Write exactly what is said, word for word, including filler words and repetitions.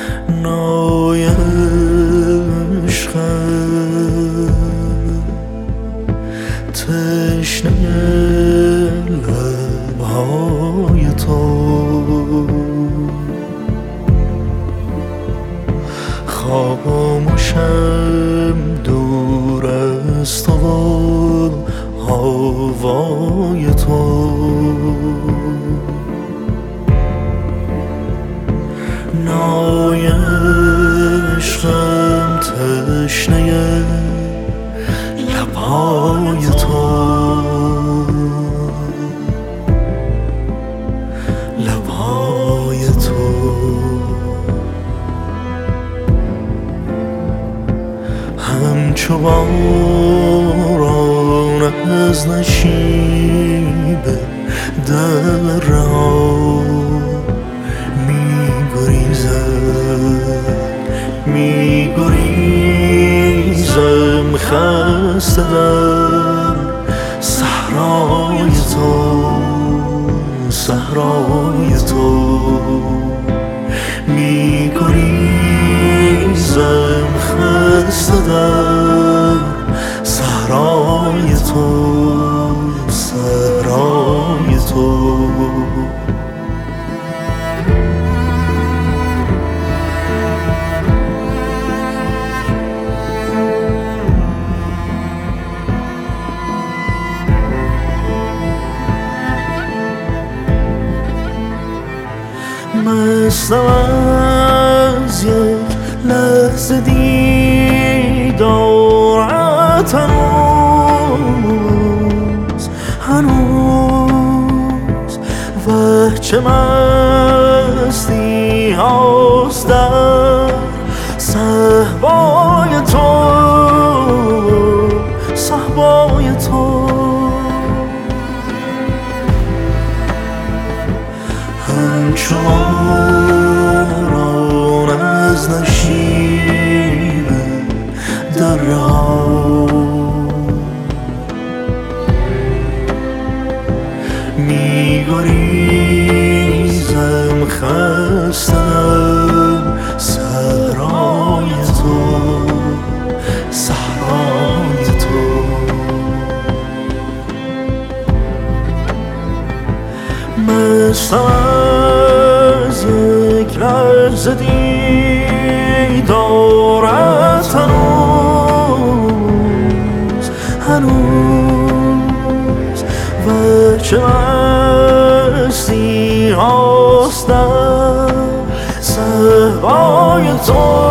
نای عشقم تشنه لبهای تو خاموشم دور از تو و هوای تو نای عشقم تشنه لبهای تو لبهای تو همچو باران از نشیب درها می گریزم خسته در صحرای تو صحرای تو می گریزم خسته در صحرای تو صحرای تو مستم از یک لحظه دیدارت هنوز هنوز و چه مستی هاست در صحبای تو صحبای تو همچو باران از نشیب درها می گریزم خستم صحرای تو صحرای تو مستم از یک لحظه دیدارت هنوز هنوز و چه مستی هاست در صحبای تو